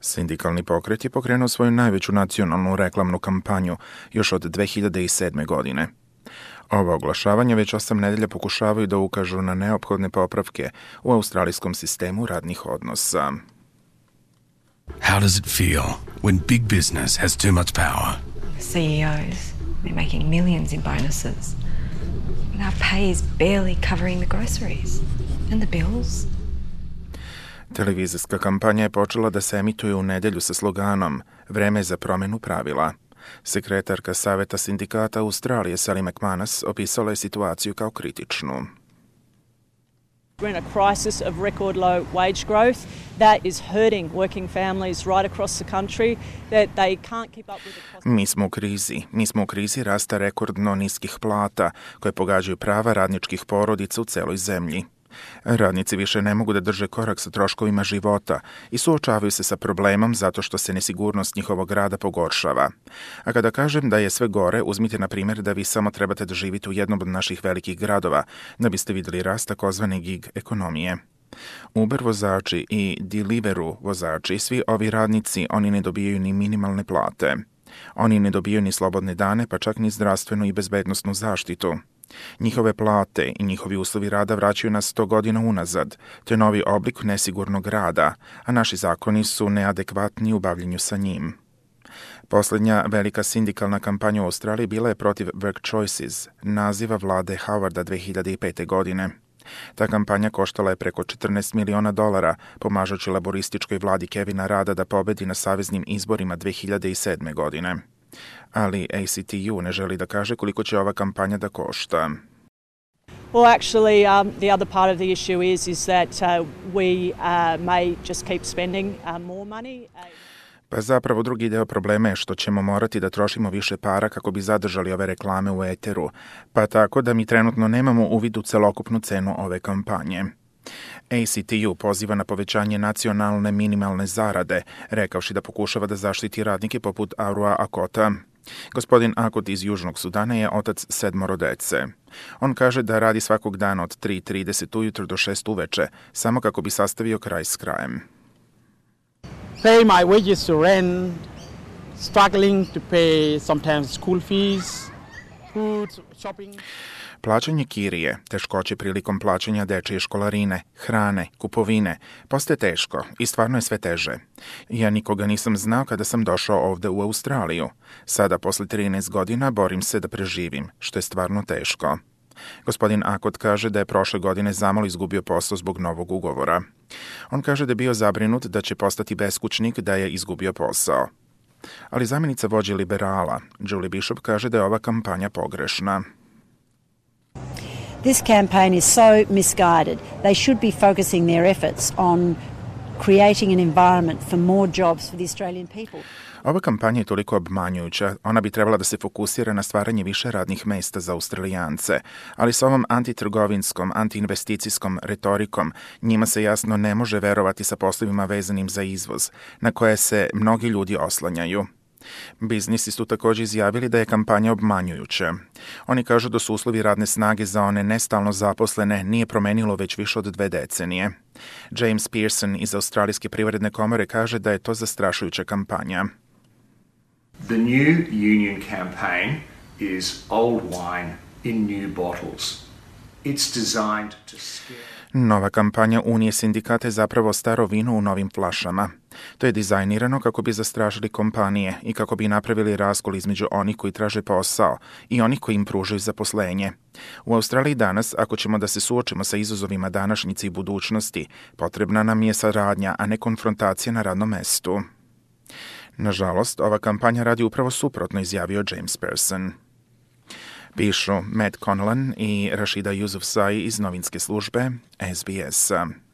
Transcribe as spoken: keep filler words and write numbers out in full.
Sindikalni pokret je pokrenuo svoju najveću nacionalnu reklamnu kampanju još od dve hiljade sedme. godine. Ova oglašavanja već osam nedelja pokušavaju da ukažu na neophodne popravke u australijskom sistemu radnih odnosa. How does it feel when big business has too much power? C E Os, they're making millions in bonuses. And our pay is barely covering the groceries and the bills. Televizijska kampanja je počela da se emituje u nedelju sa sloganom "Vreme za promenu pravila". Sekretarka Saveta sindikata Australije Sally McManus opisala je situaciju kao kritičnu. We're in a crisis of record low wage growth that is hurting working families right across the country that they can't keep up with the cost. Mi smo u krizi. Mi smo u krizi rasta rekordno niskih plata koje pogađaju prava radničkih porodica u celoj zemlji. Radnici više ne mogu da drže korak sa troškovima života i suočavaju se sa problemom zato što se nesigurnost njihovog rada pogoršava. A kada kažem da je sve gore, uzmite na primjer da vi samo trebate da živite u jednom od naših velikih gradova da biste vidjeli rast takozvane gig ekonomije. Uber vozači i Deliveroo vozači, svi ovi radnici, oni ne dobijaju ni minimalne plate. Oni ne dobijaju ni slobodne dane, pa čak ni zdravstvenu i bezbednosnu zaštitu. Njihove plate i njihovi uslovi rada vraćaju nas sto godina unazad, to je novi oblik nesigurnog rada, a naši zakoni su neadekvatni u bavljenju sa njim. Poslednja velika sindikalna kampanja u Australiji bila je protiv Work Choices, naziva vlade Howarda dve hiljade pete. godine. Ta kampanja koštala je preko četrnaest miliona dolara, pomažući laborističkoj vladi Kevina Rada da pobedi na saveznim izborima dve hiljade sedme. godine. Ali A C T U ne želi da kaže koliko će ova kampanja da košta. Well, actually, um, the other part of the issue is is that uh, we uh, may just keep spending uh, more money. Uh, Pa zapravo drugi deo problema je što ćemo morati da trošimo više para kako bi zadržali ove reklame u eteru, pa tako da mi trenutno nemamo uvid u celokupnu cenu ove kampanje. A C T U poziva na povećanje nacionalne minimalne zarade, rekavši da pokušava da zaštiti radnike poput Arua Akota. Gospodin Akot iz Južnog Sudana je otac sedmoro dece. On kaže da radi svakog dana od tri trideset ujutro do šest uveče, samo kako bi sastavio kraj s krajem. Pay my wages to rent, struggling to pay sometimes school fees, food, shopping. Plaćanje kirije, teškoće prilikom plaćanja dečije školarine, hrane, kupovine, postaje teško i stvarno je sve teže. Ja nikoga nisam znao kada sam došao ovde u Australiju. Sada, posle trinaest godina, borim se da preživim, što je stvarno teško. Gospodin Akot kaže da je prošle godine zamalo izgubio posao zbog novog ugovora. On kaže da je bio zabrinut da će postati beskućnik da je izgubio posao. Ali zamjenica vođe liberala, Julie Bishop, kaže da je ova kampanja pogrešna. This campaign is so misguided. They should be focusing their efforts on creating an environment for more jobs for the Australian people. Ova kampanja je toliko obmanjujuća, ona bi trebala da se fokusira na stvaranje više radnih mesta za Australijance, ali s ovom antitrgovinskom, antiinvesticijskom retorikom njima se jasno ne može verovati sa poslovima vezanim za izvoz, na koje se mnogi ljudi oslanjaju. Biznisi su također izjavili da je kampanja obmanjujuća. Oni kažu da su uslovi radne snage za one nestalno zaposlene nije promenilo već više od dve decenije. James Pearson iz Australijske privredne komore kaže da je to zastrašujuća kampanja. The new union campaign is old wine in new bottles. It's designed to scare... Nova kampanja Unije sindikata je zapravo staro vino u novim flašama. To je dizajnirano kako bi zastrašili kompanije i kako bi napravili raskol između onih koji traže posao i onih koji im pružaju zaposlenje. U Australiji danas, ako ćemo da se suočimo sa izazovima današnjice i budućnosti, potrebna nam je saradnja, a ne konfrontacija na radnom mestu. Nažalost, ova kampanja radi upravo suprotno, izjavio James Pearson. Pišu Matt Conlon i Rashida Yousafzai iz novinske službe S B S-a.